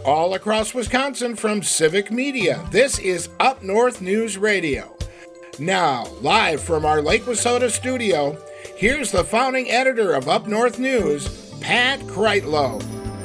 all across Wisconsin from Civic Media. This is Up North News Radio. Now, live from our Lake Wissota studio, here's the founding editor of Up North News, Pat Kreitlow.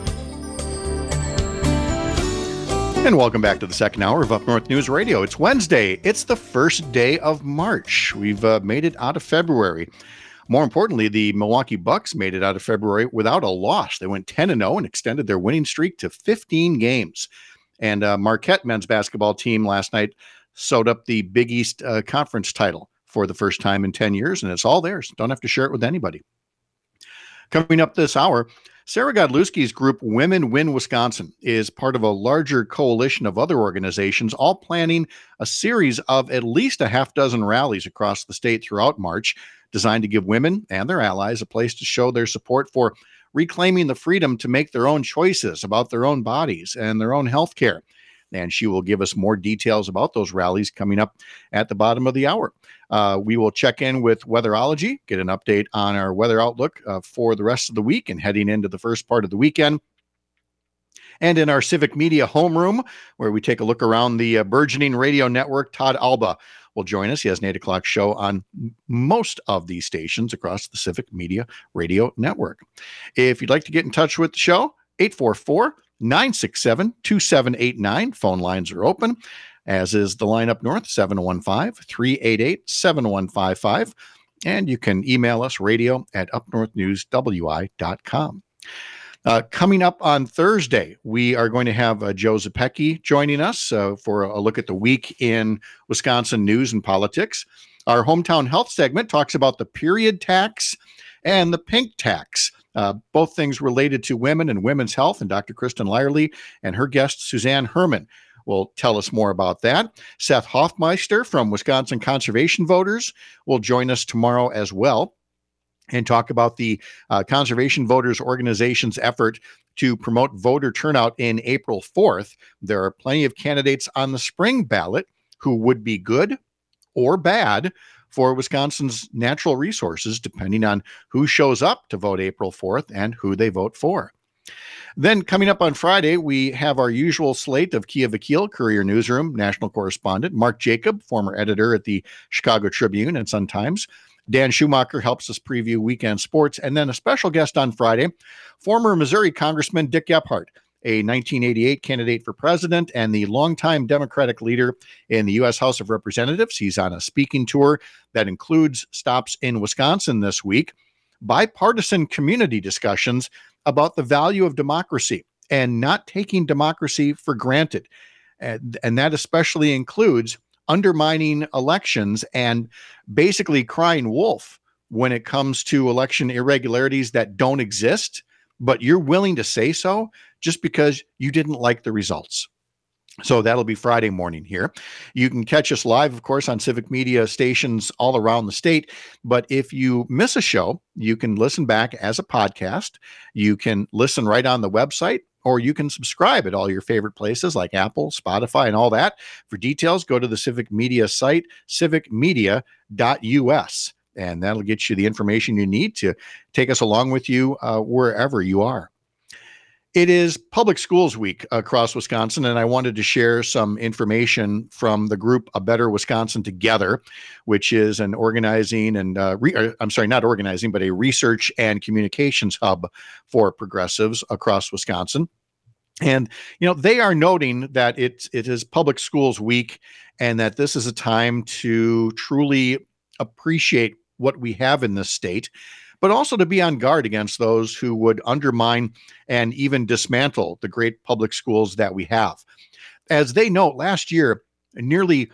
And welcome back to the second hour of Up North News Radio. It's Wednesday. It's the first day of March. We've made it out of February. More importantly, the Milwaukee Bucks made it out of February without a loss. They went 10-0 and extended their winning streak to 15 games. And Marquette men's basketball team last night sewed up the Big East Conference title for the first time in 10 years, and it's all theirs. Don't have to share it with anybody. Coming up this hour, Sarah Godlewski's group Women Win Wisconsin is part of a larger coalition of other organizations, all planning a series of at least a half dozen rallies across the state throughout March, designed to give women and their allies a place to show their support for reclaiming the freedom to make their own choices about their own bodies and their own health care. And she will give us more details about those rallies coming up at the bottom of the hour. We will check in with Weatherology, get an update on our weather outlook for the rest of the week and heading into the first part of the weekend. And in our Civic Media homeroom, where we take a look around the burgeoning radio network, Todd Alba will join us. He has an 8 o'clock show on most of these stations across the Civic Media radio network. If you'd like to get in touch with the show, 844-967-2789. Phone lines are open, as is the line up north, 715-388-7155. And you can email us, radio@upnorthnewswi.com. Coming up on Thursday, we are going to have Joe Zepecki joining us for a look at the week in Wisconsin news and politics. Our hometown health segment talks about the period tax and the pink tax, both things related to women and women's health. And Dr. Kristen Lyerly and her guest, Suzanne Herman, will tell us more about that. Seth Hoffmeister from Wisconsin Conservation Voters will join us tomorrow as well and talk about the Conservation Voters Organization's effort to promote voter turnout in April 4th. There are plenty of candidates on the spring ballot who would be good or bad for Wisconsin's natural resources, depending on who shows up to vote April 4th and who they vote for. Then coming up on Friday, we have our usual slate of Kia Vakil, Courier Newsroom national correspondent, Mark Jacob, former editor at the Chicago Tribune and Sun-Times. Dan Schumacher helps us preview weekend sports. And then a special guest on Friday, former Missouri Congressman Dick Gephardt, a 1988 candidate for president and the longtime Democratic leader in the U.S. House of Representatives. He's on a speaking tour that includes stops in Wisconsin this week. Bipartisan community discussions about the value of democracy and not taking democracy for granted. And that especially includes undermining elections and basically crying wolf when it comes to election irregularities that don't exist, but you're willing to say so just because you didn't like the results. So that'll be Friday morning here. You can catch us live, of course, on Civic Media stations all around the state. But if you miss a show, you can listen back as a podcast. You can listen right on the website, or you can subscribe at all your favorite places like Apple, Spotify, and all that. For details, go to the Civic Media site, civicmedia.us, and that'll get you the information you need to take us along with you wherever you are. It is Public Schools Week across Wisconsin, and I wanted to share some information from the group A Better Wisconsin Together, which is an organizing and, not organizing, but a research and communications hub for progressives across Wisconsin. And, they are noting that it is Public Schools Week and that this is a time to truly appreciate what we have in this state, but also to be on guard against those who would undermine and even dismantle the great public schools that we have. As they note, last year, nearly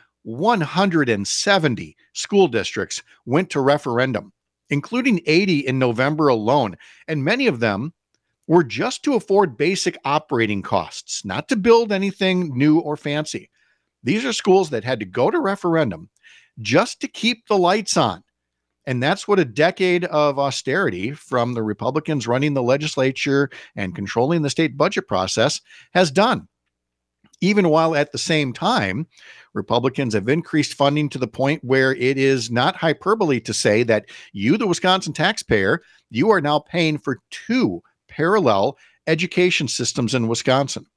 170 school districts went to referendum, including 80 in November alone, and many of them were just to afford basic operating costs, not to build anything new or fancy. These are schools that had to go to referendum just to keep the lights on. And that's what a decade of austerity from the Republicans running the legislature and controlling the state budget process has done. Even while at the same time, Republicans have increased funding to the point where it is not hyperbole to say that you, the Wisconsin taxpayer, you are now paying for two parallel education systems in Wisconsin.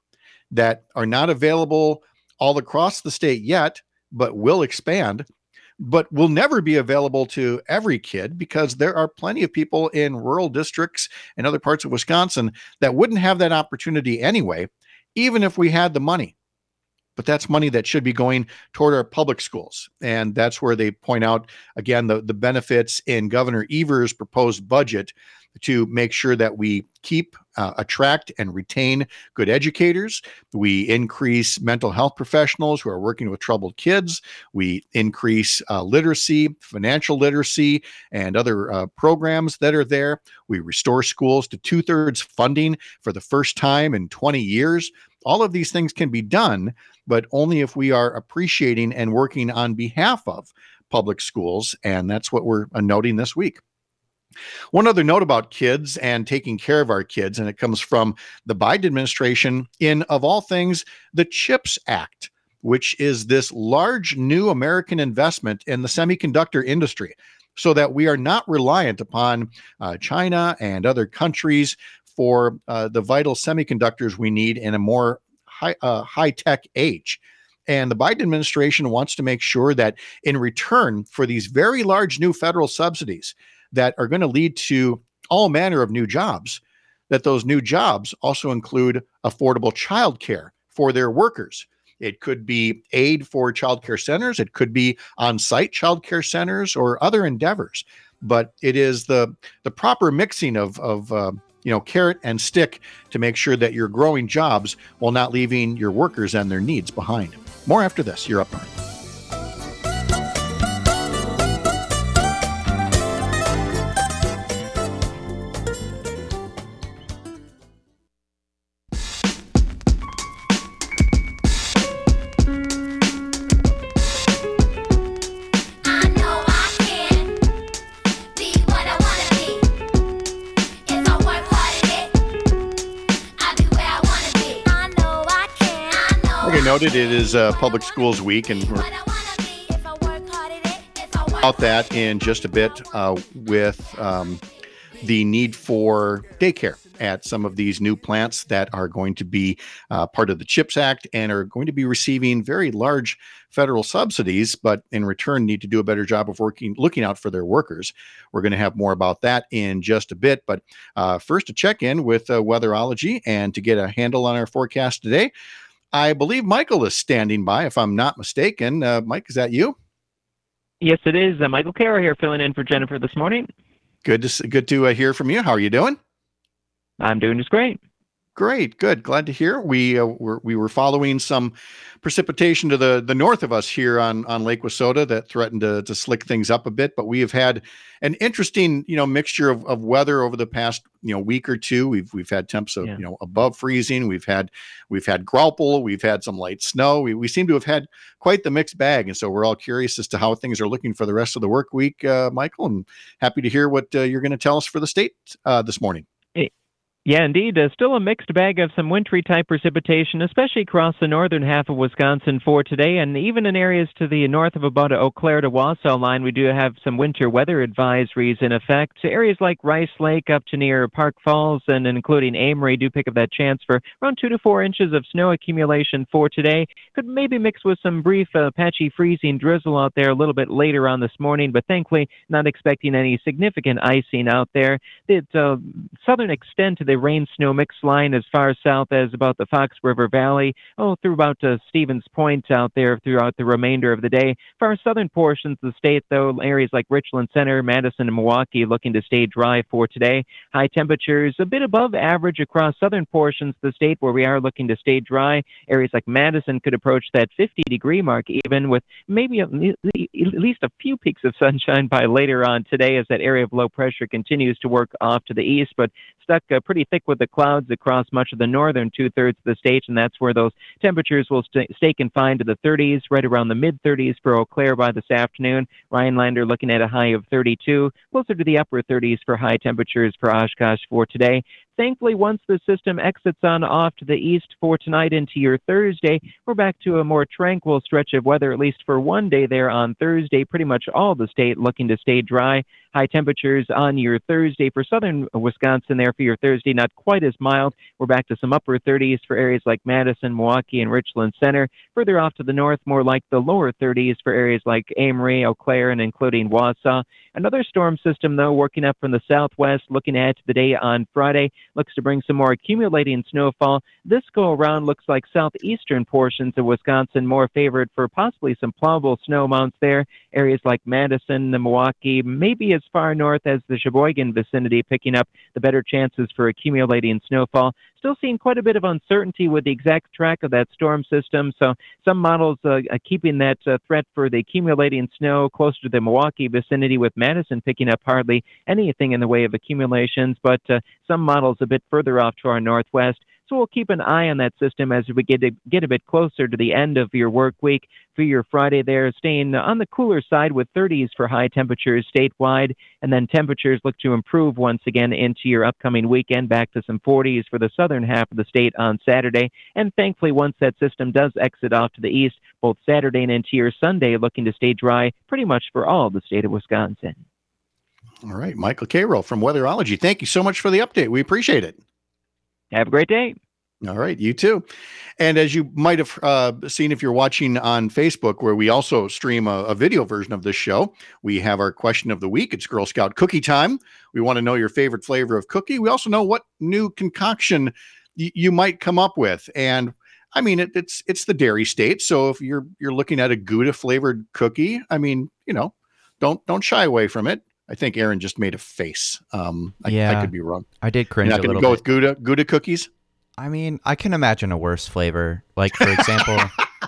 that are not available all across the state yet, but will expand, but will never be available to every kid because there are plenty of people in rural districts and other parts of Wisconsin that wouldn't have that opportunity anyway, even if we had the money. But that's money that should be going toward our public schools. And that's where they point out, again, the benefits in Governor Evers' proposed budget to make sure that we keep, attract, and retain good educators. We increase mental health professionals who are working with troubled kids. We increase literacy, financial literacy, and other programs that are there. We restore schools to 2/3 funding for the first time in 20 years. All of these things can be done, but only if we are appreciating and working on behalf of public schools. And that's what we're noting this week. One other note about kids and taking care of our kids, and it comes from the Biden administration in, of all things, the CHIPS Act, which is this large new American investment in the semiconductor industry so that we are not reliant upon China and other countries for the vital semiconductors we need in a more high-tech age. And the Biden administration wants to make sure that in return for these very large new federal subsidies that are going to lead to all manner of new jobs, that those new jobs also include affordable childcare for their workers. It could be aid for childcare centers. It could be on-site childcare centers or other endeavors. But it is the proper mixing of carrot and stick to make sure that you're growing jobs while not leaving your workers and their needs behind. More after this. You're Up North. Noted it is Public Schools Week, and we're about that in just a bit with the need for daycare at some of these new plants that are going to be part of the CHIPS Act and are going to be receiving very large federal subsidies, but in return need to do a better job of looking out for their workers. We're going to have more about that in just a bit, but first to check in with Weatherology and to get a handle on our forecast today. I believe Michael is standing by, if I'm not mistaken. Mike, is that you? Yes, it is. Michael Carroll here, filling in for Jennifer this morning. Good to hear from you. How are you doing? I'm doing just great. Great, good. Glad to hear. We were following some precipitation to the north of us here on Lake Wissota that threatened to slick things up a bit, but we have had an interesting mixture of weather over the past week or two. We've had temps of above freezing. We've had grauple. We've had some light snow. We seem to have had quite the mixed bag, and so we're all curious as to how things are looking for the rest of the work week, Michael. And happy to hear what you're going to tell us for the state this morning. Yeah, indeed. Still a mixed bag of some wintry type precipitation, especially across the northern half of Wisconsin for today. And even in areas to the north of about Eau Claire to Wausau line, we do have some winter weather advisories in effect. Areas like Rice Lake up to near Park Falls and including Amory do pick up that chance for around 2 to 4 inches of snow accumulation for today. Could maybe mix with some brief patchy freezing drizzle out there a little bit later on this morning, but thankfully not expecting any significant icing out there. The southern extent to the rain-snow mix line as far south as about the Fox River Valley, through about Stevens Point out there throughout the remainder of the day. For our southern portions of the state, though, areas like Richland Center, Madison, and Milwaukee looking to stay dry for today. High temperatures a bit above average across southern portions of the state where we are looking to stay dry. Areas like Madison could approach that 50-degree mark even, with maybe at least a few peaks of sunshine by later on today as that area of low pressure continues to work off to the east, but stuck pretty thick with the clouds across much of the northern 2/3 of the state, and that's where those temperatures will stay confined to the 30s, right around the mid-30s for Eau Claire by this afternoon. Rhinelander looking at a high of 32, closer to the upper 30s for high temperatures for Oshkosh for today. thankfully, once the system exits on off to the east for tonight into your Thursday, we're back to a more tranquil stretch of weather, at least for one day there on Thursday. Pretty much all the state looking to stay dry. High temperatures on your Thursday for southern Wisconsin there for your Thursday, not quite as mild. We're back to some upper 30s for areas like Madison, Milwaukee, and Richland Center. Further off to the north, more like the lower 30s for areas like Amory, Eau Claire, and including Wausau. Another storm system, though, working up from the southwest, looking ahead to the day on Friday, looks to bring some more accumulating snowfall. This go-around looks like southeastern portions of Wisconsin more favored for possibly some plowable snow amounts there. Areas like Madison, the Milwaukee, maybe as far north as the Sheboygan vicinity, picking up the better chances for accumulating snowfall. Still seeing quite a bit of uncertainty with the exact track of that storm system, so some models keeping that threat for the accumulating snow closer to the Milwaukee vicinity, with Madison picking up hardly anything in the way of accumulations, but some models a bit further off to our northwest. So we'll keep an eye on that system as we get a bit closer to the end of your work week. For your Friday there, staying on the cooler side with 30s for high temperatures statewide, and then temperatures look to improve once again into your upcoming weekend, back to some 40s for the southern half of the state on Saturday. And thankfully, once that system does exit off to the east, both Saturday and into your Sunday looking to stay dry pretty much for all of the state of Wisconsin. All right, Michael Cairo from Weatherology. Thank you so much for the update. We appreciate it. Have a great day. All right, you too. And as you might have seen if you're watching on Facebook, where we also stream a video version of this show, we have our question of the week. It's Girl Scout cookie time. We want to know your favorite flavor of cookie. We also know what new concoction you might come up with. And I mean, it's the dairy state. So if you're looking at a Gouda flavored cookie, I mean, don't shy away from it. I think Aaron just made a face. I could be wrong. I did cringe a little bit. You're not going to go with Gouda cookies? I mean, I can imagine a worse flavor. Like, for example,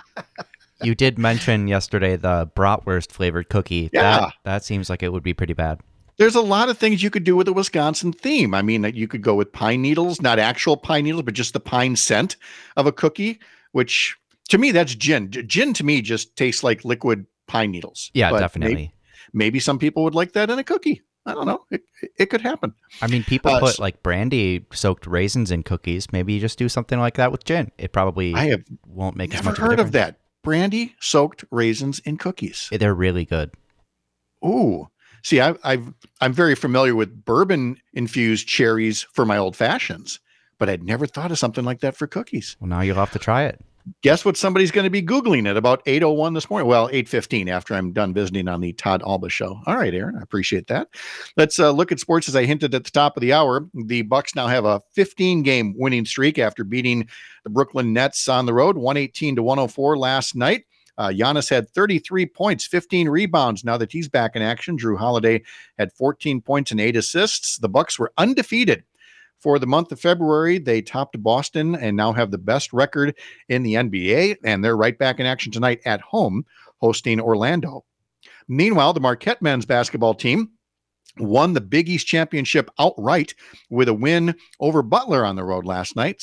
you did mention yesterday the bratwurst flavored cookie. Yeah. That seems like it would be pretty bad. There's a lot of things you could do with a Wisconsin theme. I mean, you could go with pine needles, not actual pine needles, but just the pine scent of a cookie, which to me, that's gin. Gin to me just tastes like liquid pine needles. Yeah, but definitely. Maybe some people would like that in a cookie. I don't know. It could happen. I mean, people put like brandy soaked raisins in cookies. Maybe you just do something like that with gin. It probably won't make as much of a difference. Never heard of that. Brandy soaked raisins in cookies. They're really good. Ooh. See, I'm very familiar with bourbon infused cherries for my old fashions, but I'd never thought of something like that for cookies. Well, now you'll have to try it. Guess what somebody's going to be Googling at about 8:01 this morning? Well, 8:15 after I'm done visiting on the Todd Alba show. All right, Aaron, I appreciate that. Let's look at sports as I hinted at the top of the hour. The Bucks now have a 15-game winning streak after beating the Brooklyn Nets on the road, 118-104 last night. Giannis had 33 points, 15 rebounds. Now that he's back in action, Drew Holiday had 14 points and 8 assists. The Bucks were undefeated. For the month of February, they topped Boston and now have the best record in the NBA, and they're right back in action tonight at home, hosting Orlando. Meanwhile, the Marquette men's basketball team won the Big East Championship outright with a win over Butler on the road last night,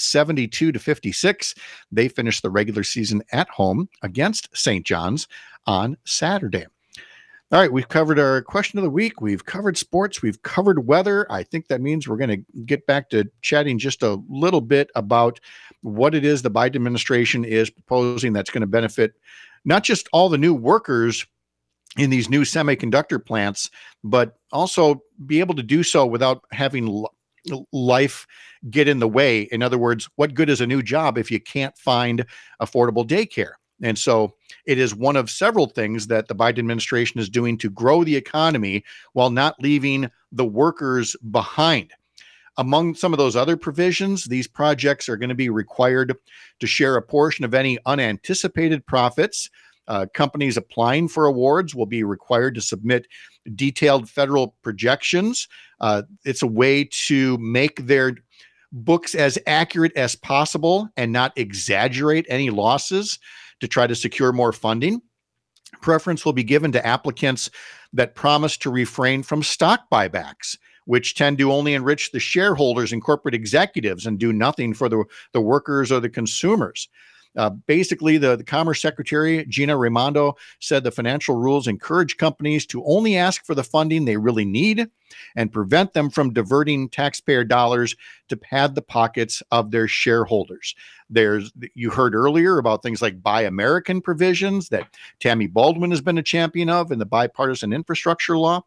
72-56. They finished the regular season at home against St. John's on Saturday. All right, we've covered our question of the week. We've covered sports. We've covered weather. I think that means we're going to get back to chatting just a little bit about what it is the Biden administration is proposing that's going to benefit not just all the new workers in these new semiconductor plants, but also be able to do so without having life get in the way. In other words, what good is a new job if you can't find affordable daycare? And so it is one of several things that the Biden administration is doing to grow the economy while not leaving the workers behind. Among some of those other provisions, these projects are going to be required to share a portion of any unanticipated profits. Companies applying for awards will be required to submit detailed federal projections. It's a way to make their books as accurate as possible and not exaggerate any losses to try to secure more funding. Preference will be given to applicants that promise to refrain from stock buybacks, which tend to only enrich the shareholders and corporate executives and do nothing for the workers or the consumers. Basically, the Commerce Secretary, Gina Raimondo, said the financial rules encourage companies to only ask for the funding they really need and prevent them from diverting taxpayer dollars to pad the pockets of their shareholders. You heard earlier about things like Buy American provisions that Tammy Baldwin has been a champion of in the bipartisan infrastructure law.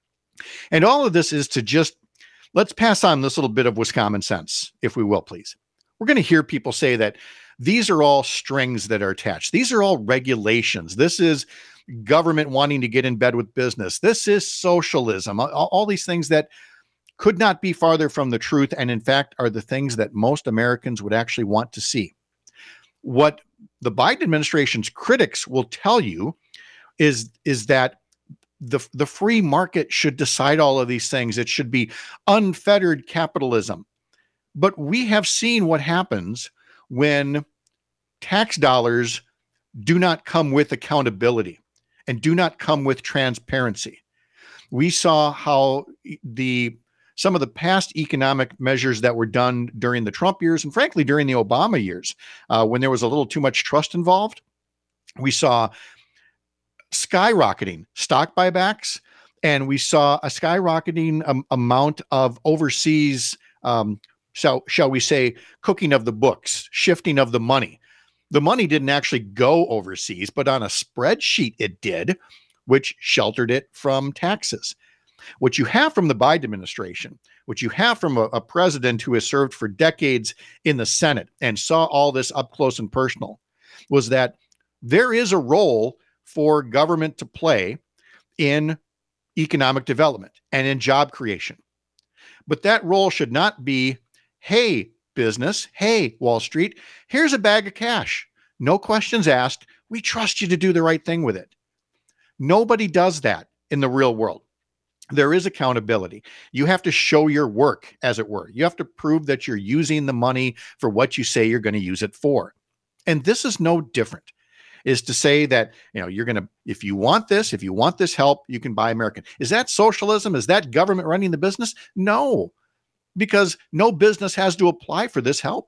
And all of this is to just, let's pass on this little bit of Wisconsin sense, if we will, please. We're going to hear people say that these are all strings that are attached. These are all regulations. This is government wanting to get in bed with business. This is socialism. All these things that could not be farther from the truth, and in fact are the things that most Americans would actually want to see. What the Biden administration's critics will tell you is that the free market should decide all of these things. It should be unfettered capitalism. But we have seen what happens when tax dollars do not come with accountability and do not come with transparency. We saw how some of the past economic measures that were done during the Trump years and frankly during the Obama years, when there was a little too much trust involved, we saw skyrocketing stock buybacks, and we saw a skyrocketing amount of overseas, shall we say, cooking of the books, shifting of the money. The money didn't actually go overseas, but on a spreadsheet it did, which sheltered it from taxes. What you have from the Biden administration, what you have from a president who has served for decades in the Senate and saw all this up close and personal, was that there is a role for government to play in economic development and in job creation. But that role should not be, hey, business, hey, Wall Street, here's a bag of cash. No questions asked. We trust you to do the right thing with it. Nobody does that in the real world. There is accountability. You have to show your work, as it were. You have to prove that you're using the money for what you say you're going to use it for. And this is no different. Is to say that, you're going to, if you want this help, you can buy American. Is that socialism? Is that government running the business? No, because no business has to apply for this help.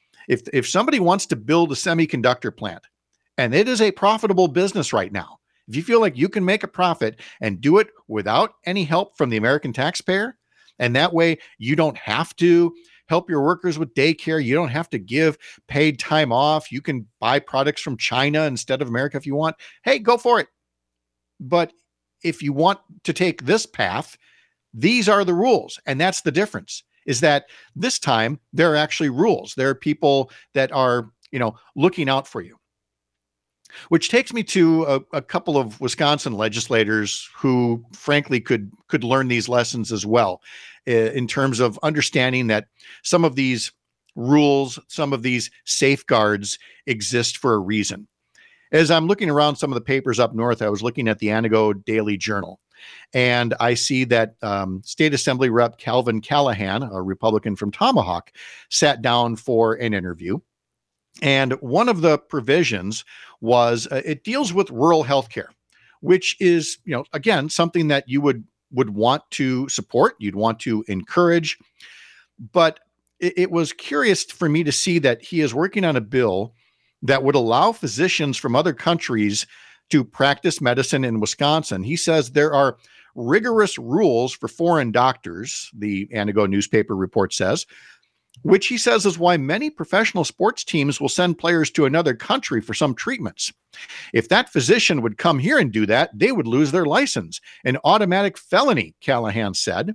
If somebody wants to build a semiconductor plant and it is a profitable business right now, if you feel like you can make a profit and do it without any help from the American taxpayer, and that way you don't have to help your workers with daycare, you don't have to give paid time off, you can buy products from China instead of America if you want, hey, go for it. But if you want to take this path, these are the rules. And that's the difference, is that this time there are actually rules. There are people that are, looking out for you. Which takes me to a couple of Wisconsin legislators who, frankly, could learn these lessons as well, in terms of understanding that some of these rules, some of these safeguards exist for a reason. As I'm looking around some of the papers up north, I was looking at the Anago Daily Journal, and I see that State Assembly Rep Calvin Callahan, a Republican from Tomahawk, sat down for an interview. And one of the provisions was it deals with rural healthcare, which is, again, something that you would want to support, you'd want to encourage. But it was curious for me to see that he is working on a bill that would allow physicians from other countries to practice medicine in Wisconsin. He says there are rigorous rules for foreign doctors, the Anago newspaper report says, which he says is why many professional sports teams will send players to another country for some treatments. If that physician would come here and do that, they would lose their license. An automatic felony, Callahan said,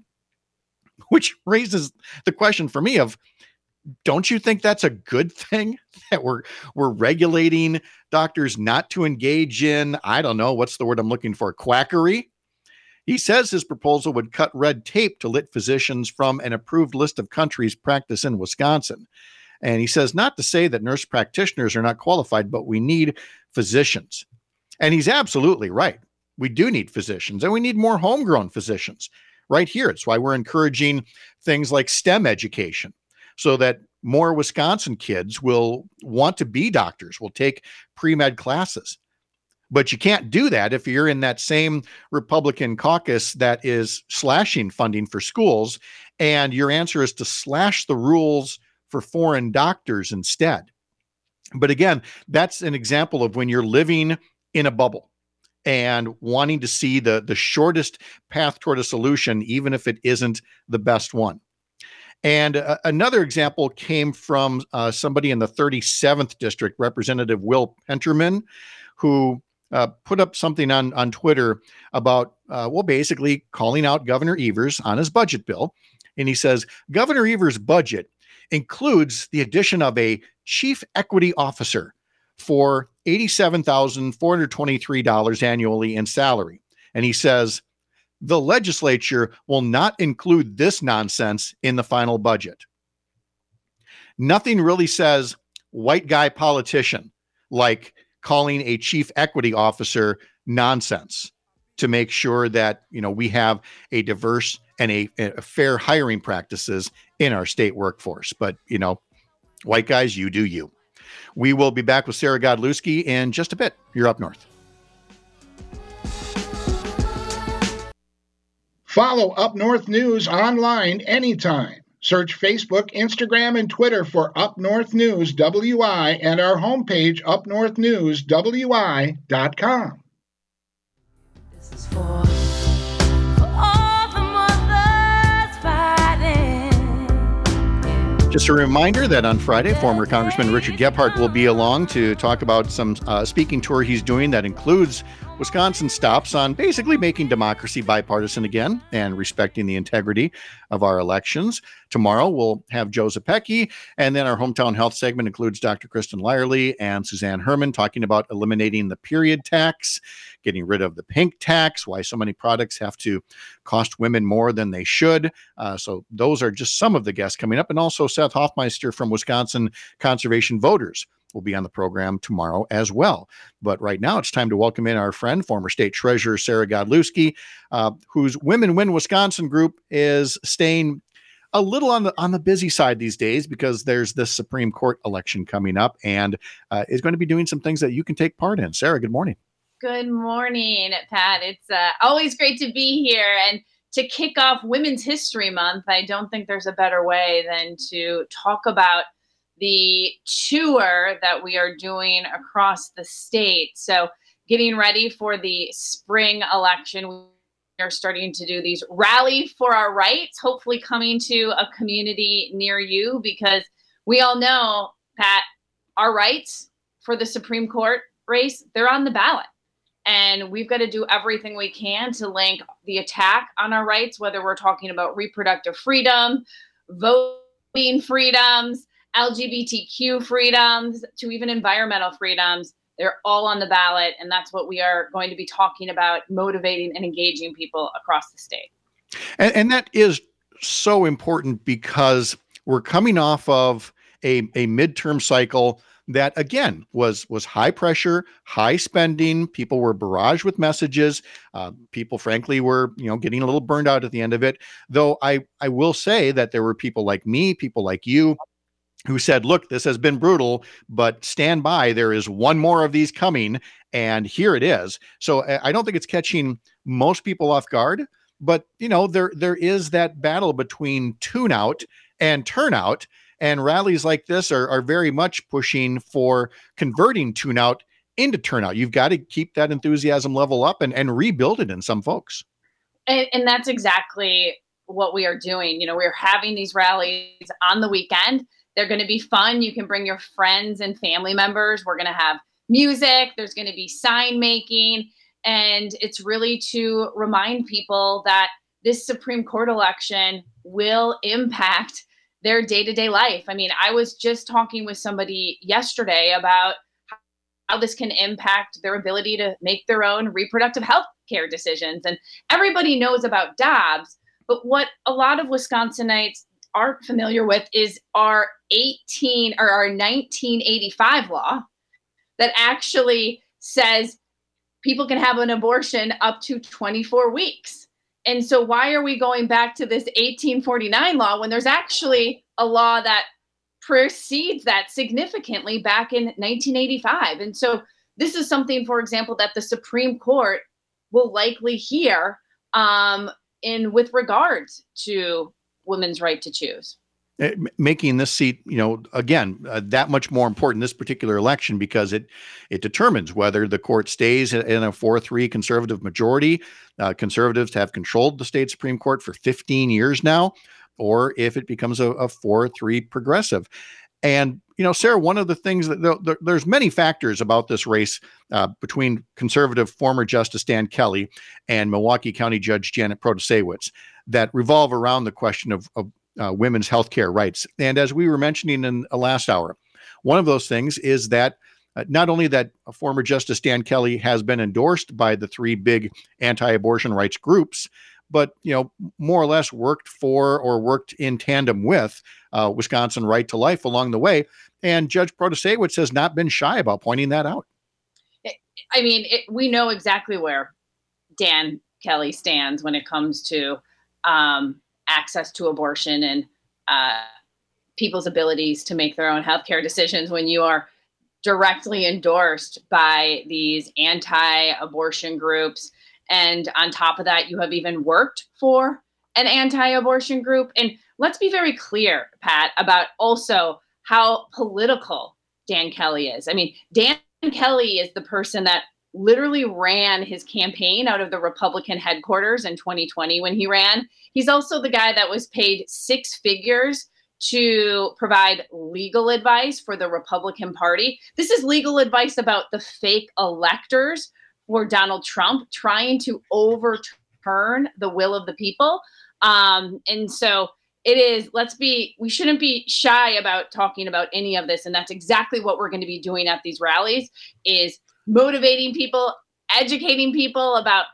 which raises the question for me of, don't you think that's a good thing that we're regulating doctors not to engage in, I don't know, what's the word I'm looking for, quackery? He says his proposal would cut red tape to let physicians from an approved list of countries practice in Wisconsin. And he says not to say that nurse practitioners are not qualified, but we need physicians. And he's absolutely right. We do need physicians, and we need more homegrown physicians right here. It's why we're encouraging things like STEM education, so that more Wisconsin kids will want to be doctors, will take pre-med classes. But you can't do that if you're in that same Republican caucus that is slashing funding for schools, and your answer is to slash the rules for foreign doctors instead. But again, that's an example of when you're living in a bubble and wanting to see the shortest path toward a solution, even if it isn't the best one. And another example came from somebody in the 37th district, Representative Will Penterman, who put up something on Twitter about, basically calling out Governor Evers on his budget bill. And he says, Governor Evers' budget includes the addition of a chief equity officer for $87,423 annually in salary. And he says, the legislature will not include this nonsense in the final budget. Nothing really says white guy politician like calling a chief equity officer nonsense to make sure that, we have a diverse and a fair hiring practices in our state workforce. But, white guys, you do you. We will be back with Sarah Godlewski in just a bit. You're Up North. Follow Up North News online anytime. Search Facebook, Instagram, and Twitter for Up North News WI and our homepage, upnorthnewswi.com. This is for all the mothers fighting. Just a reminder that on Friday, former Congressman Richard Gephardt will be along to talk about some speaking tour he's doing that includes Wisconsin stops on basically making democracy bipartisan again and respecting the integrity of our elections. Tomorrow, we'll have Joe Zepecki, and then our hometown health segment includes Dr. Kristen Lyerly and Suzanne Herman talking about eliminating the period tax, getting rid of the pink tax, why so many products have to cost women more than they should. So those are just some of the guests coming up. And also Seth Hoffmeister from Wisconsin Conservation Voters will be on the program tomorrow as well. But right now, it's time to welcome in our friend, former state treasurer Sarah Godlewski, whose Women Win Wisconsin group is staying a little on the busy side these days because there's this Supreme Court election coming up and is going to be doing some things that you can take part in. Sarah, good morning. Good morning, Pat. It's always great to be here. And to kick off Women's History Month, I don't think there's a better way than to talk about the tour that we are doing across the state. So getting ready for the spring election, we are starting to do these Rally for Our Rights, hopefully coming to a community near you, because we all know, Pat, our rights for the Supreme Court race, they're on the ballot. And we've got to do everything we can to link the attack on our rights, whether we're talking about reproductive freedom, voting freedoms, LGBTQ freedoms, to even environmental freedoms. They're all on the ballot. And that's what we are going to be talking about, motivating and engaging people across the state. And that is so important because we're coming off of a midterm cycle that, again, was high pressure, high spending. People were barraged with messages. People, frankly, were getting a little burned out at the end of it. Though I will say that there were people like me, people like you, who said, look, this has been brutal, but stand by. There is one more of these coming, and here it is. So I don't think it's catching most people off guard, but, there is that battle between tune out and turnout, and rallies like this are very much pushing for converting tune out into turnout. You've got to keep that enthusiasm level up and rebuild it in some folks. And that's exactly what we are doing. We're having these rallies on the weekend. They're going to be fun. You can bring your friends and family members. We're going to have music. There's going to be sign making. And it's really to remind people that this Supreme Court election will impact their day-to-day life. I mean, I was just talking with somebody yesterday about how this can impact their ability to make their own reproductive health care decisions. And everybody knows about Dobbs, but what a lot of Wisconsinites aren't familiar with is our 1985 law that actually says people can have an abortion up to 24 weeks. And so why are we going back to this 1849 law when there's actually a law that precedes that significantly back in 1985? And so this is something, for example, that the Supreme Court will likely hear with regards to women's right to choose. making this seat, again, that much more important, this particular election, because it determines whether the court stays in a 4-3 conservative majority. Conservatives have controlled the state Supreme Court for 15 years now, or if it becomes a 4-3 progressive. And, Sarah, one of the things that there's many factors about this race between conservative former Justice Dan Kelly and Milwaukee County Judge Janet Protasewicz that revolve around the question of women's healthcare rights. And as we were mentioning in the last hour, one of those things is that not only that former Justice Dan Kelly has been endorsed by the three big anti-abortion rights groups, but more or less worked for or worked in tandem with Wisconsin Right to Life along the way. And Judge Protasewicz has not been shy about pointing that out. I mean, we know exactly where Dan Kelly stands when it comes to access to abortion and people's abilities to make their own healthcare decisions when you are directly endorsed by these anti-abortion groups. And on top of that, you have even worked for an anti-abortion group. And let's be very clear, Pat, about also how political Dan Kelly is. I mean, Dan Kelly is the person that literally ran his campaign out of the Republican headquarters in 2020 when he ran. He's also the guy that was paid 6 figures to provide legal advice for the Republican Party. This is legal advice about the fake electors for Donald Trump trying to overturn the will of the people. And so it is, we shouldn't be shy about talking about any of this. And that's exactly what we're going to be doing at these rallies, is motivating people, educating people about,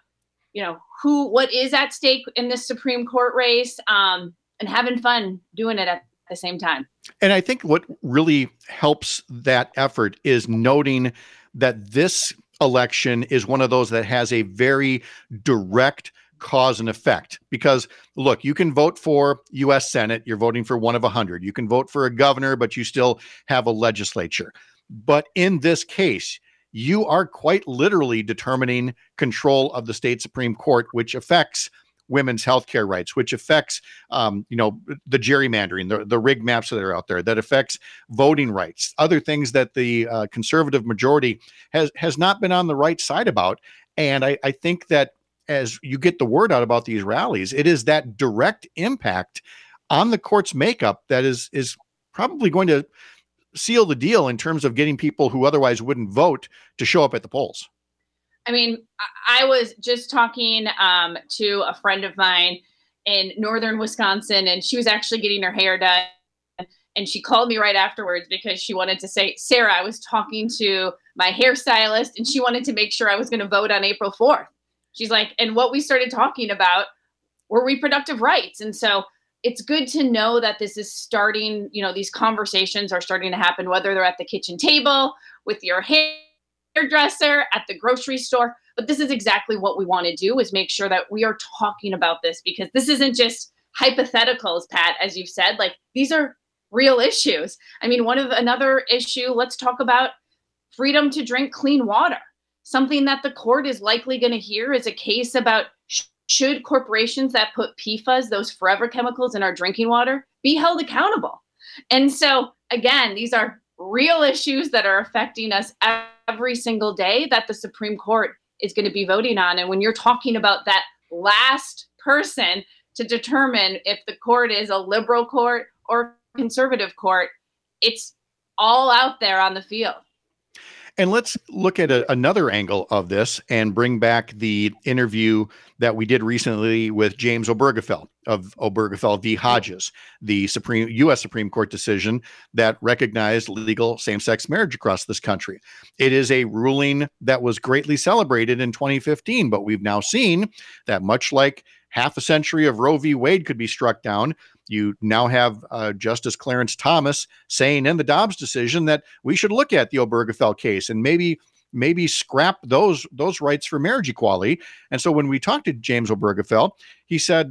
what is at stake in this Supreme Court race, and having fun doing it at the same time. And I think what really helps that effort is noting that this election is one of those that has a very direct cause and effect. Because look, you can vote for U.S. Senate, you're voting for one of 100. You can vote for a governor, but you still have a legislature. But in this case, you are quite literally determining control of the state Supreme Court, which affects women's healthcare rights, which affects, the gerrymandering, the rig maps that are out there, that affects voting rights, other things that the conservative majority has not been on the right side about. And I think that as you get the word out about these rallies, it is that direct impact on the court's makeup that is probably going to seal the deal in terms of getting people who otherwise wouldn't vote to show up at the polls. I mean, I was just talking to a friend of mine in northern Wisconsin, and she was actually getting her hair done. And she called me right afterwards because she wanted to say, Sarah, I was talking to my hairstylist and she wanted to make sure I was going to vote on April 4th. She's like, and what we started talking about were reproductive rights. And so it's good to know that this is starting, these conversations are starting to happen, whether they're at the kitchen table, with your hairdresser, at the grocery store. But this is exactly what we want to do, is make sure that we are talking about this, because this isn't just hypotheticals, Pat, as you've said. Like, these are real issues. I mean, another issue, let's talk about freedom to drink clean water. Something that the court is likely going to hear is a case about should corporations that put PFAS, those forever chemicals, in our drinking water, be held accountable. And so, again, these are real issues that are affecting us every single day that the Supreme Court is going to be voting on. And when you're talking about that last person to determine if the court is a liberal court or conservative court, it's all out there on the field. And let's look at another angle of this and bring back the interview that we did recently with James Obergefell of Obergefell v. Hodges, the U.S. Supreme Court decision that recognized legal same-sex marriage across this country. It is a ruling that was greatly celebrated in 2015, but we've now seen that, much like half a century of Roe v. Wade could be struck down, you now have Justice Clarence Thomas saying in the Dobbs decision that we should look at the Obergefell case and maybe scrap those rights for marriage equality. And so when we talked to James Obergefell, he said,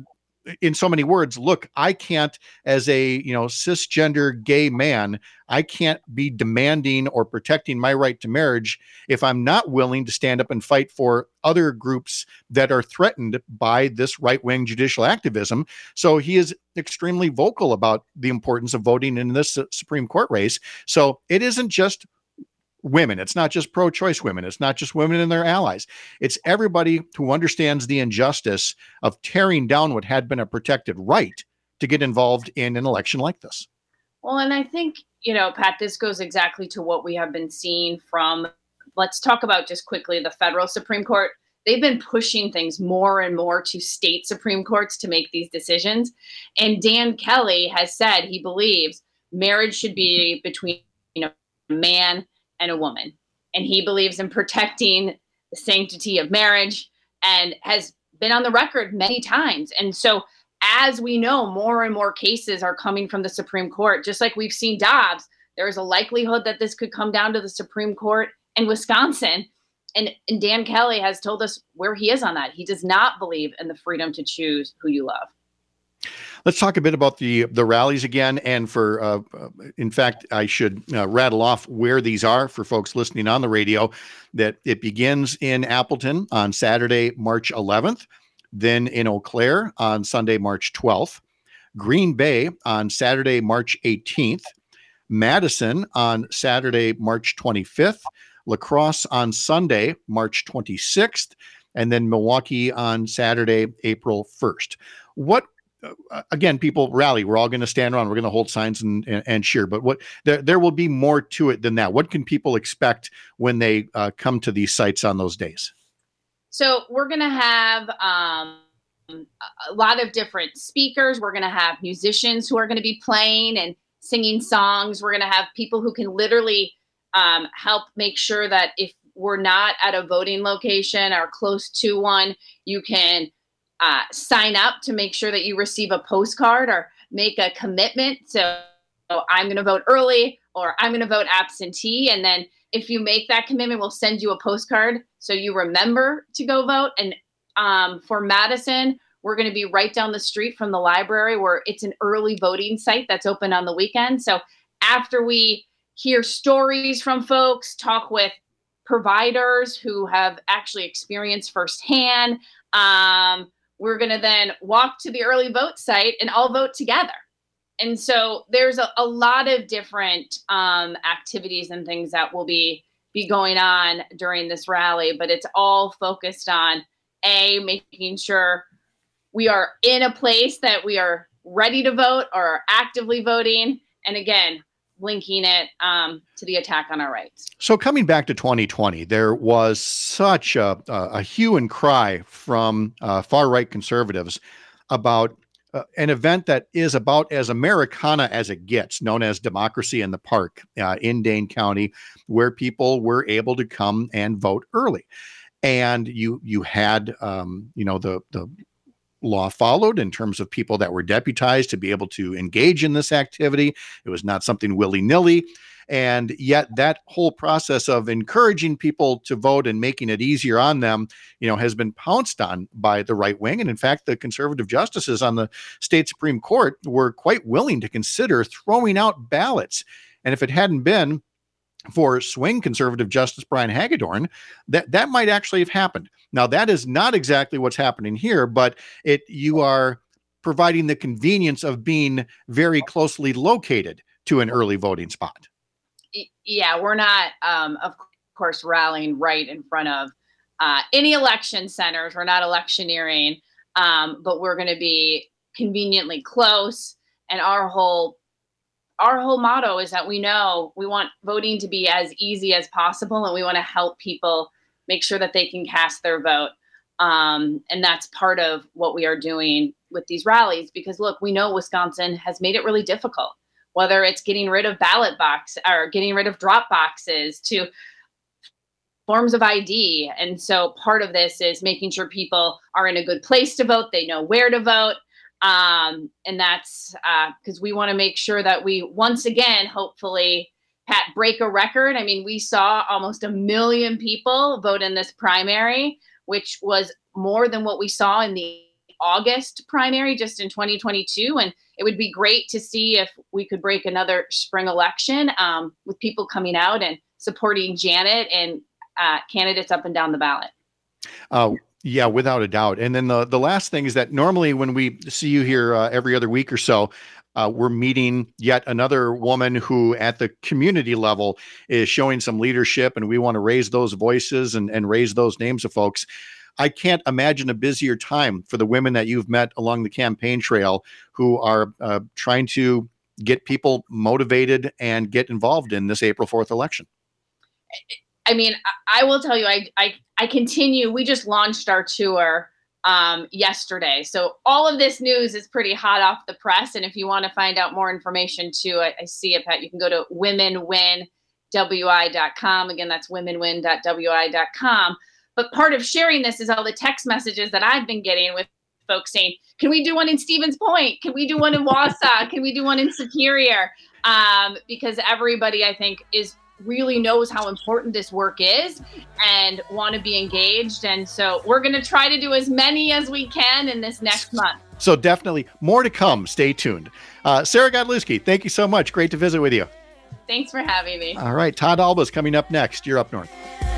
in so many words, look, I can't, as a cisgender gay man, I can't be demanding or protecting my right to marriage if I'm not willing to stand up and fight for other groups that are threatened by this right-wing judicial activism. So he is extremely vocal about the importance of voting in this Supreme Court race. So it isn't just women. It's not just pro-choice women. It's not just women and their allies. It's everybody who understands the injustice of tearing down what had been a protected right to get involved in an election like this. Well, and I think, Pat, this goes exactly to what we have been seeing from, let's talk about just quickly the federal Supreme Court. They've been pushing things more and more to state Supreme Courts to make these decisions. And Dan Kelly has said he believes marriage should be between a man and a woman. And he believes in protecting the sanctity of marriage and has been on the record many times. And so as we know, more and more cases are coming from the Supreme Court, just like we've seen Dobbs. There is a likelihood that this could come down to the Supreme Court in Wisconsin. And Dan Kelly has told us where he is on that. He does not believe in the freedom to choose who you love. Let's talk a bit about the rallies again. And for, in fact, I should rattle off where these are for folks listening on the radio, that it begins in Appleton on Saturday, March 11th, then in Eau Claire on Sunday, March 12th, Green Bay on Saturday, March 18th, Madison on Saturday, March 25th, La Crosse on Sunday, March 26th, and then Milwaukee on Saturday, April 1st. What again, people rally. We're all going to stand around. We're going to hold signs and cheer. But what there will be more to it than that. What can people expect when they come to these sites on those days? So we're going to have a lot of different speakers. We're going to have musicians who are going to be playing and singing songs. We're going to have people who can literally help make sure that if we're not at a voting location or close to one, you can sign up to make sure that you receive a postcard or make a commitment. So I'm going to vote early or I'm going to vote absentee. And then if you make that commitment, we'll send you a postcard so you remember to go vote. And for Madison, we're going to be right down the street from the library where it's an early voting site that's open on the weekend. So after we hear stories from folks, talk with providers who have actually experienced firsthand, we're going to then walk to the early vote site and all vote together. And so there's a lot of different activities and things that will be going on during this rally, but it's all focused on making sure we are in a place that we are ready to vote or are actively voting. And again, linking it to the attack on our rights. So coming back to 2020, there was such a hue and cry from far-right conservatives about an event that is about as Americana as it gets, known as Democracy in the Park in Dane County, where people were able to come and vote early. And you had, the law followed in terms of people that were deputized to be able to engage in this activity. It was not something willy-nilly. And yet that whole process of encouraging people to vote and making it easier on them, has been pounced on by the right wing. And in fact, the conservative justices on the state Supreme Court were quite willing to consider throwing out ballots. And if it hadn't been for swing conservative Justice Brian Hagedorn, that might actually have happened. Now, that is not exactly what's happening here, but you are providing the convenience of being very closely located to an early voting spot. Yeah, we're not, of course, rallying right in front of any election centers. We're not electioneering, but we're going to be conveniently close. And our whole motto is that we know we want voting to be as easy as possible, and we want to help people make sure that they can cast their vote. And that's part of what we are doing with these rallies, because look, we know Wisconsin has made it really difficult, whether it's getting rid of ballot box or getting rid of drop boxes to forms of ID. And so part of this is making sure people are in a good place to vote. They know where to vote. And that's because we want to make sure that we, once again, hopefully, Pat, break a record. I mean, we saw almost 1 million people vote in this primary, which was more than what we saw in the August primary just in 2022. And it would be great to see if we could break another spring election with people coming out and supporting Janet and candidates up and down the ballot. Yeah, without a doubt. And then the last thing is that normally when we see you here every other week or so, we're meeting yet another woman who at the community level is showing some leadership, and we want to raise those voices and raise those names of folks. I can't imagine a busier time for the women that you've met along the campaign trail who are trying to get people motivated and get involved in this April 4th election. I mean, I will tell you, I continue. We just launched our tour yesterday. So all of this news is pretty hot off the press. And if you want to find out more information too, I see it, Pat, you can go to womenwinwi.com. Again, that's womenwin.wi.com. But part of sharing this is all the text messages that I've been getting with folks saying, can we do one in Stevens Point? Can we do one in Wausau? Can we do one in Superior? Because everybody, I think, really knows how important this work is and want to be engaged. And so we're going to try to do as many as we can in this next month. So definitely more to come. Stay tuned. Sarah Godlewski, thank you so much. Great to visit with you. Thanks for having me. All right. Todd Alba's coming up next. You're Up North.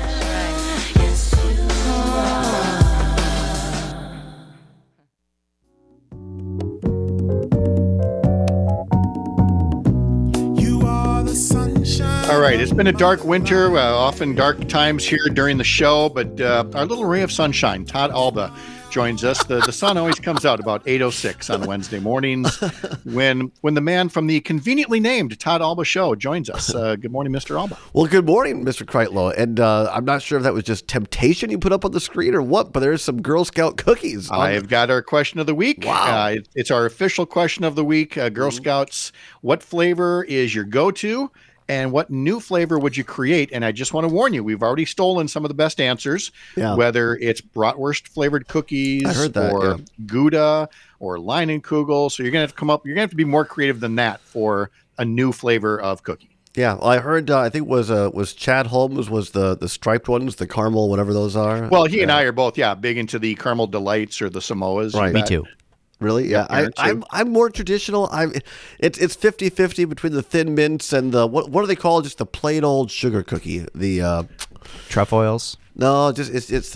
All right, it's been a dark winter, often dark times here during the show, but our little ray of sunshine, Todd Alba, joins us. The sun always comes out about 8:06 on Wednesday mornings when the man from the conveniently named Todd Alba Show joins us. Good morning, Mr. Alba. Well, good morning, Mr. Kreitlow. And I'm not sure if that was just temptation you put up on the screen or what, but there's some Girl Scout cookies. I've got our question of the week. Wow. It's our official question of the week. Girl Scouts, what flavor is your go-to? And what new flavor would you create? And I just want to warn you, we've already stolen some of the best answers, whether it's bratwurst flavored cookies or Gouda or Leinenkugel. So you're going to have to come up, you're going to have to be more creative than that for a new flavor of cookie. Yeah, well, I heard, I think was Chad Holmes was the striped ones, the caramel, whatever those are. Well, he and I are both, big into the caramel delights or the Samoas. Right. Me too. Really? Yeah. I'm more traditional. It's 50-50 between the Thin Mints and the what are they called? Just the plain old sugar cookie. The Trefoils? No, just it's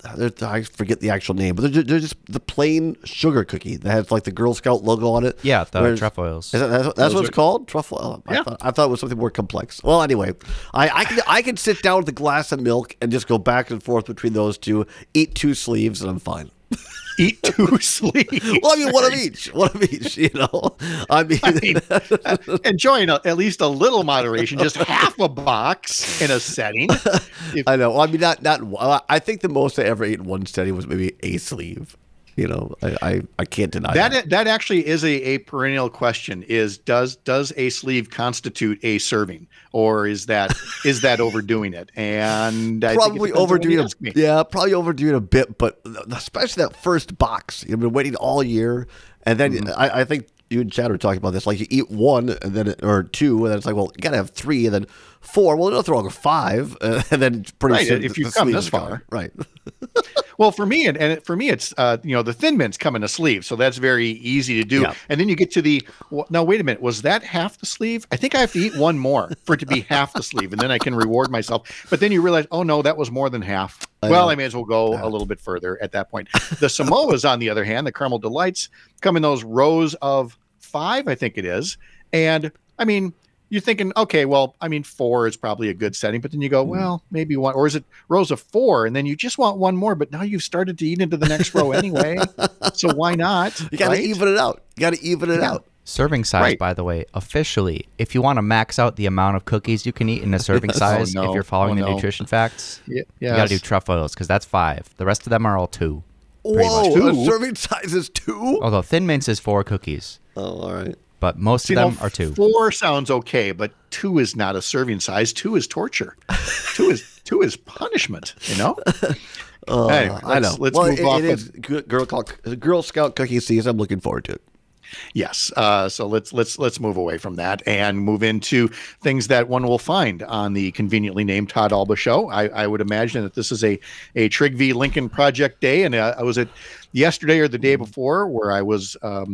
I forget the actual name, but they're just the plain sugar cookie that has like the Girl Scout logo on it. Yeah, the Trefoils. That's what it's called? Truffle. Yeah. I thought it was something more complex. Well, anyway, I can sit down with a glass of milk and just go back and forth between those two, eat 2 sleeves, and I'm fine. Eat 2 sleeves. Well, I mean, one of each, you know. I mean enjoying at least a little moderation, just half a box in a setting. I know. Well, I mean, not. I think the most I ever ate in one setting was maybe a sleeve. You know, I can't deny that. That actually is a perennial question. Does a sleeve constitute a serving, or is that overdoing it? And probably overdoing it. Yeah, probably overdoing it a bit, but especially that first box. You've been waiting all year, and then I think you and Chad were talking about this. Like you eat 1 and then or 2, and then it's like, well, you gotta have 3, and then 4. Well, nothing wrong with 5, and then pretty soon if you come this far, right. Well, for me, it's the Thin Mints come in a sleeve, so that's very easy to do. Yeah. And then you get to now wait a minute, was that half the sleeve? I think I have to eat 1 more for it to be half the sleeve, and then I can reward myself. But then you realize, oh no, that was more than half. I may as well go a little bit further at that point. The Samoas, on the other hand, the Caramel Delights, come in those rows of 5, I think it is. And I mean, you're thinking, okay, well, I mean, 4 is probably a good setting, but then you go, well, maybe 1, or is it rows of 4? And then you just want 1 more, but now you've started to eat into the next row anyway. So why not? You got to even it out. Out. Serving size, by the way, officially, if you want to max out the amount of cookies you can eat in a serving size, if you're following the nutrition facts, you got to do Trefoils because that's 5. The rest of them are all 2. Whoa, a serving size is 2? Although Thin Mints is 4 cookies. Oh, all right. But most of them are 2. 4 sounds okay, but 2 is not a serving size. 2 is torture. 2 is punishment. You know. Anyway, I know. Let's move off. It is Girl Scout cookie season. I'm looking forward to it. Yes. So let's move away from that and move into things that one will find on the conveniently named Todd Alba Show. I would imagine that this is a Trig v. Lincoln Project Day, and I was at yesterday or the day before where I was,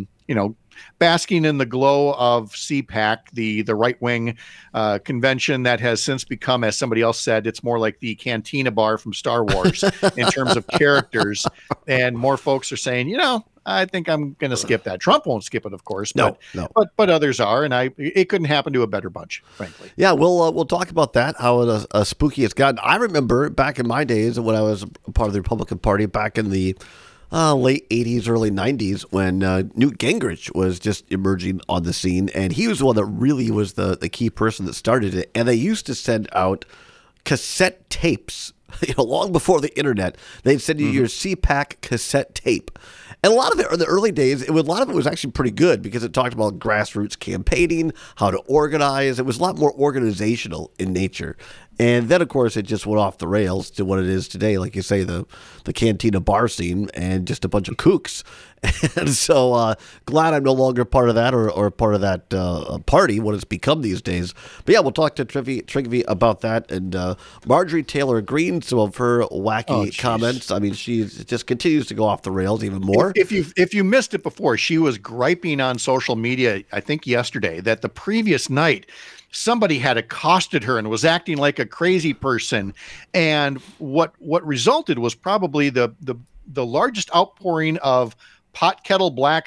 basking in the glow of CPAC, the right-wing convention that has since become, as somebody else said, it's more like the Cantina bar from Star Wars in terms of characters. And more folks are saying, I think I'm going to skip that. Trump won't skip it, of course, but others are, and it couldn't happen to a better bunch, frankly. Yeah, we'll talk about that, how spooky it's gotten. I remember back in my days when I was part of the Republican Party back in the late 80s, early 90s, when Newt Gingrich was just emerging on the scene, and he was the one that really was the key person that started it. And they used to send out cassette tapes, long before the internet. They'd send you your CPAC cassette tape. And a lot of it in the early days, a lot of it was actually pretty good because it talked about grassroots campaigning, how to organize. It was a lot more organizational in nature. And then, of course, it just went off the rails to what it is today. Like you say, the Cantina bar scene and just a bunch of kooks. And so glad I'm no longer part of that or part of that party, what it's become these days. But yeah, we'll talk to Trygve about that. And Marjorie Taylor Greene, some of her wacky comments. I mean, she just continues to go off the rails even more. If you missed it before, she was griping on social media, I think yesterday, that the previous night, somebody had accosted her and was acting like a crazy person. And what resulted was probably the largest outpouring of pot kettle black,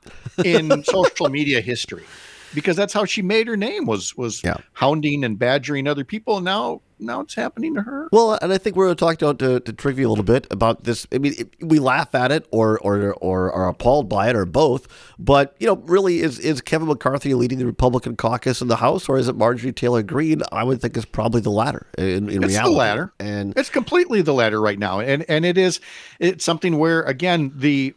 in social media history, because that's how she made her name was hounding and badgering other people. And now it's happening to her. Well, and I think we're going to talk to Trygve a little bit about this. I mean, we laugh at it or are appalled by it or both. But, really, is Kevin McCarthy leading the Republican caucus in the House, or is it Marjorie Taylor Greene? I would think it's probably the latter in reality. It's the latter. And it's completely the latter right now. And it's something where, again,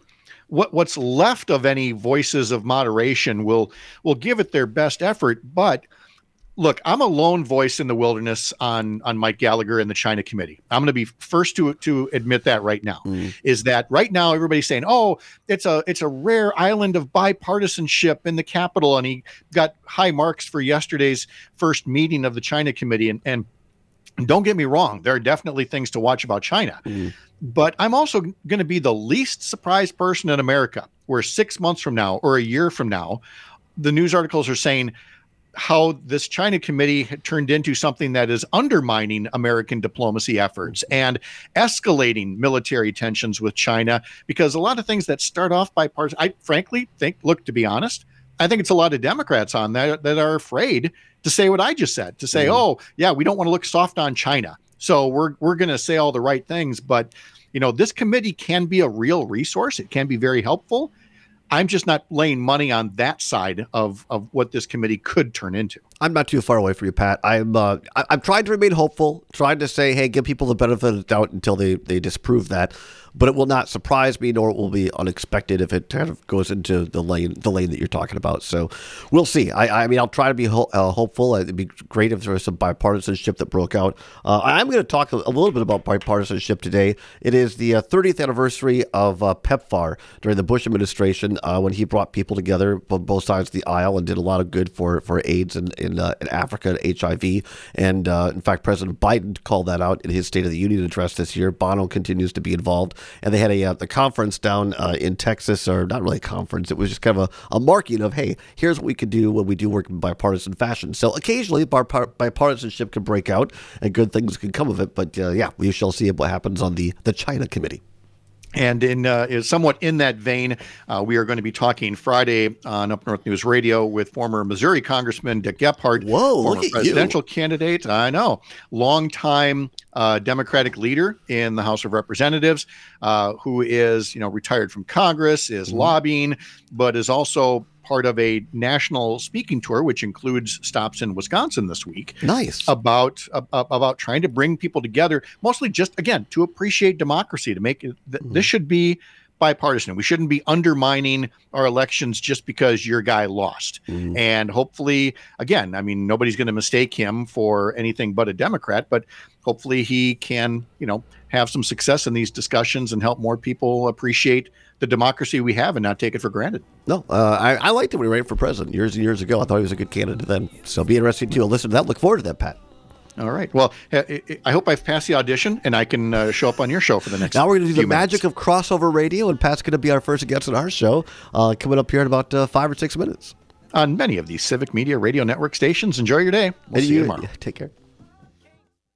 what's left of any voices of moderation will give it their best effort. But look, I'm a lone voice in the wilderness on Mike Gallagher and the China Committee. I'm going to be first to admit that right now. Is that right now everybody's saying, it's a rare island of bipartisanship in the Capitol, and he got high marks for yesterday's first meeting of the China Committee. And don't get me wrong, there are definitely things to watch about China. But I'm also going to be the least surprised person in America where 6 months from now or a year from now, the news articles are saying how this China committee had turned into something that is undermining American diplomacy efforts and escalating military tensions with China, because a lot of things that start off bipartisan, I frankly think, look, to be honest, I think it's a lot of Democrats on that are afraid to say what I just said, to say, we don't want to look soft on China, so we're going to say all the right things. But, this committee can be a real resource. It can be very helpful. I'm just not laying money on that side of what this committee could turn into. I'm not too far away from you, Pat. I'm trying to remain hopeful, trying to say, hey, give people the benefit of the doubt until they disprove that. But it will not surprise me, nor it will be unexpected if it kind of goes into the lane that you're talking about. So we'll see. I mean, I'll try to be hopeful. It'd be great if there was some bipartisanship that broke out. I'm going to talk a little bit about bipartisanship today. It is the 30th anniversary of PEPFAR during the Bush administration, when he brought people together on both sides of the aisle and did a lot of good for AIDS in Africa and HIV. And in fact, President Biden called that out in his State of the Union address this year. Bono continues to be involved. And they had a conference down in Texas, or not really a conference. It was just kind of a marking of, hey, here's what we could do when we do work in bipartisan fashion. So occasionally bipartisanship can break out and good things can come of it. But we shall see what happens on the China Committee. And is somewhat in that vein, we are going to be talking Friday on Up North News Radio with former Missouri Congressman Dick Gephardt, former presidential candidate. I know, longtime Democratic leader in the House of Representatives, who is retired from Congress, is lobbying, but is also part of a national speaking tour, which includes stops in Wisconsin this week. Nice. About trying to bring people together, mostly just, again, to appreciate democracy, to make it, this should be bipartisan. We shouldn't be undermining our elections just because your guy lost. And hopefully, again, I mean, nobody's going to mistake him for anything but a Democrat, but hopefully he can, have some success in these discussions and help more people appreciate the democracy we have and not take it for granted. No, I liked him when he ran for president years and years ago. I thought he was a good candidate then. So be interesting to listen to that. Look forward to that, Pat. All right. Well, I hope I've passed the audition and I can show up on your show for the next. Now we're going to do the minutes. magic of crossover radio, and Pat's going to be our first guest on our show coming up here in about 5 or 6 minutes. On many of these Civic Media Radio Network stations. Enjoy your day. We'll see you tomorrow. Take care.